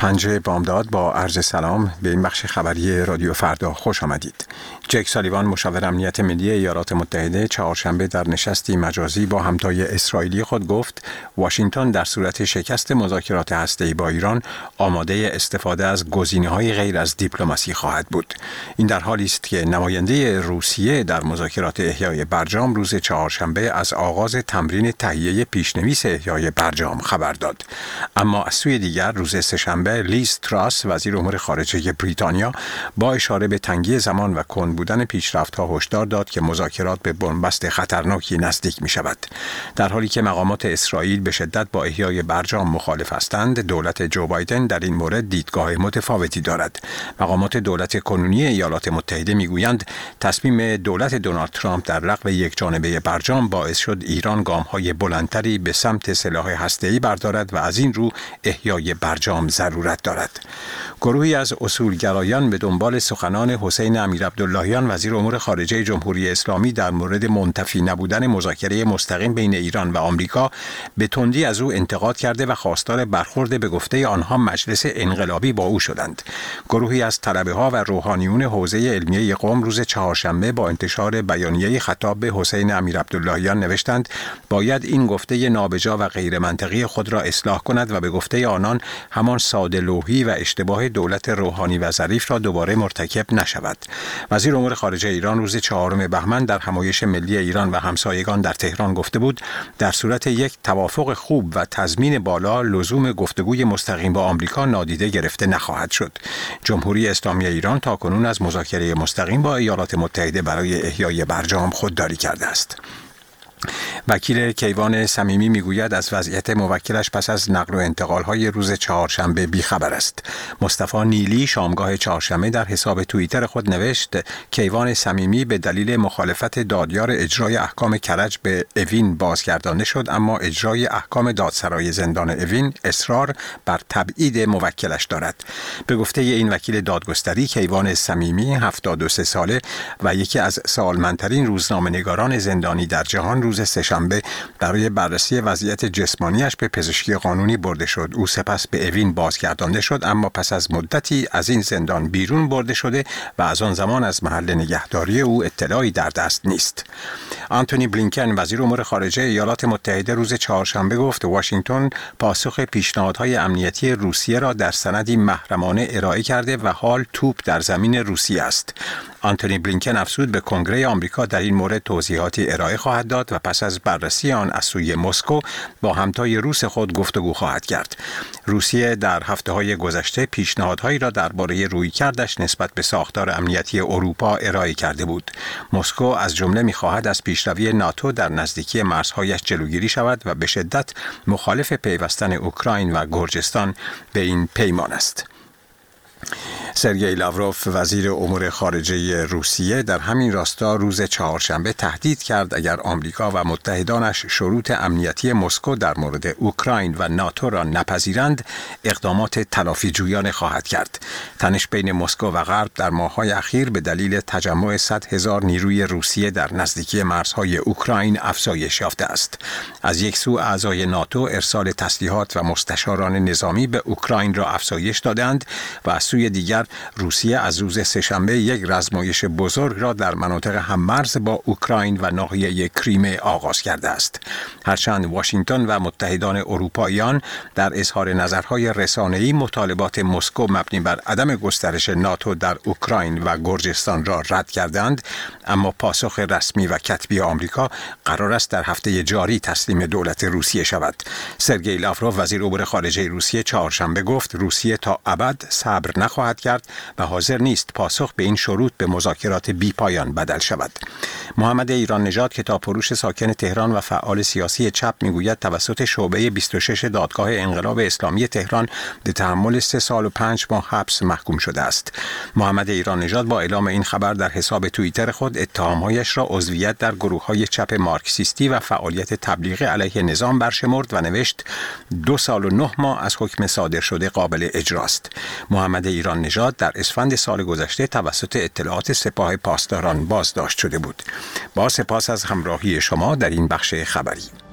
پنجه بامداد با عرض سلام به این بخش خبری رادیو فردا خوش آمدید. جک سالیوان مشاور امنیت ملی ایالات متحده چهارشنبه در نشستی مجازی با همتای اسرائیلی خود گفت واشنگتن در صورت شکست مذاکرات هسته‌ای با ایران آماده استفاده از گزینه‌های غیر از دیپلماسی خواهد بود. این در حالی است که نماینده روسیه در مذاکرات احیای برجام روز چهارشنبه از آغاز تمرین تهیه پیشنویس احیای برجام خبر داد. اما از سوی دیگر روز سه‌شنبه لیز تراس وزیر امور خارجه بریتانیا با اشاره به تنگی زمان و کند بودن پیشرفت‌ها هشدار داد که مذاکرات به بنبست خطرناکی نزدیک می‌شود. در حالی که مقامات اسرائیل به شدت با احیای برجام مخالف هستند، دولت جو بایدن در این مورد دیدگاه متفاوتی دارد. مقامات دولت کنونی ایالات متحده می‌گویند تصمیم دولت دونالد ترامپ در لغو یکجانبه برجام باعث شد ایران گام‌های بلندتری به سمت سلاح هسته‌ای بردارد و از این رو احیای برجام ضرورت دارد. گروهی از اصولگرایان به دنبال سخنان حسین امیرعبداللهیان وزیر امور خارجه جمهوری اسلامی در مورد منتفی نبودن مذاکره مستقیم بین ایران و آمریکا به تندی از او انتقاد کرده و خواستار برخورد به گفته آنها مجلس انقلابی با او شدند. گروهی از طلبه‌ها و روحانیون حوزه علمیه قم روز چهارشنبه با انتشار بیانیه خطاب به حسین امیرعبداللهیان نوشتند باید این گفته نابجا و غیر منطقی خود را اصلاح کند و به گفته آنان همان ساده‌لوحی و اشتباه دولت روحانی و ظریف را دوباره مرتکب نشود. وزیر امور خارجه ایران روز 4 بهمن در همایش ملی ایران و همسایگان در تهران گفته بود در صورت یک توافق خوب و تضمین بالا لزوم گفتگوی مستقیم با آمریکا نادیده گرفته نخواهد شد. جمهوری اسلامی ایران تاکنون از مذاکره مستقیم با ایالات متحده برای احیای برجام خودداری کرده است. وکیل کیوان صمیمی میگوید از وضعیت موکلش پس از نقل و انتقال‌های روز چهارشنبه بیخبر است. مصطفی نیلی شامگاه چهارشنبه در حساب توییتر خود نوشت کیوان صمیمی به دلیل مخالفت دادیار اجرای احکام کرج به اوین بازگردانده شد، اما اجرای احکام دادسرای زندان اوین اصرار بر تبعید موکلش دارد. به گفته این وکیل دادگستری کیوان صمیمی 73 ساله و یکی از سالمندترین روزنامه‌نگاران زندانی در جهان روز سه‌شنبه برای بررسی وضعیت جسمانیش به پزشکی قانونی برده شد. او سپس به اوین بازگردانده شد، اما پس از مدتی از این زندان بیرون برده شده و از آن زمان از محل نگهداری او اطلاعی در دست نیست. آنتونی بلینکن وزیر امور خارجه ایالات متحده روز چهارشنبه گفت واشنگتن پاسخ پیشنهادهای امنیتی روسیه را در سندی محرمانه ارائه کرده و حال توپ در زمین روسیه است. آنتونی بلینکن افزود به کنگره آمریکا در این مورد توضیحاتی ارائه خواهد داد و پس از بررسی آن از سوی مسکو با همتای روس خود گفتگو خواهد کرد. روسیه در هفته‌های گذشته پیشنهادهایی را درباره رویکردش نسبت به ساختار امنیتی اروپا ارائه کرده بود. مسکو از جمله می‌خواهد از پیشروی ناتو در نزدیکی مرزهایش جلوگیری شود و به شدت مخالف پیوستن اوکراین و گرجستان به این پیمان است. سرگئی لاوروف وزیر امور خارجه روسیه در همین راستا روز چهارشنبه تهدید کرد اگر آمریکا و متحدانش شروط امنیتی مسکو در مورد اوکراین و ناتو را نپذیرند اقدامات تلافی جویانه خواهد کرد. تنش بین مسکو و غرب در ماه‌های اخیر به دلیل تجمع 100,000 نیروی روسیه در نزدیکی مرزهای اوکراین افزایش یافته است. از یک سو اعضای ناتو ارسال تسلیحات و مستشاران نظامی به اوکراین را افزایش دادند و از سوی دیگر روسیه از روز سه‌شنبه یک رزمایش بزرگ را در مناطق هممرز با اوکراین و ناحیه کریمه آغاز کرده است. هرچند واشنگتن و متحدان اروپاییان در اظهار نظرهای رسانه‌ای مطالبات مسکو مبنی بر عدم گسترش ناتو در اوکراین و گرجستان را رد کردند، اما پاسخ رسمی و کتبی آمریکا قرار است در هفته جاری تسلیم دولت روسیه شود. سرگئی لاوروف وزیر امور خارجه روسیه چهارشنبه گفت روسیه تا ابد صبر نخواهد کرد و حاضر نیست پاسخ به این شروط به مذاکرات بی پایان بدل شود. محمد ایران نژاد کتابفروش ساکن تهران و فعال سیاسی چپ میگوید توسط شعبه 26 دادگاه انقلاب اسلامی تهران به تحمل 3 سال و 5 ماه حبس محکوم شده است. محمد ایران نژاد با اعلام این خبر در حساب توییتر خود اتهامهایش را عضویت در گروه‌های چپ مارکسیستی و فعالیت تبلیغی علیه نظام برشمرد و نوشت 2 سال و 9 ماه از حکم صادر شده قابل اجراست. محمد ایران نژاد در اسفند سال گذشته توسط اطلاعات سپاه پاسداران بازداشت شده بود. با سپاس از همراهی شما در این بخش خبری.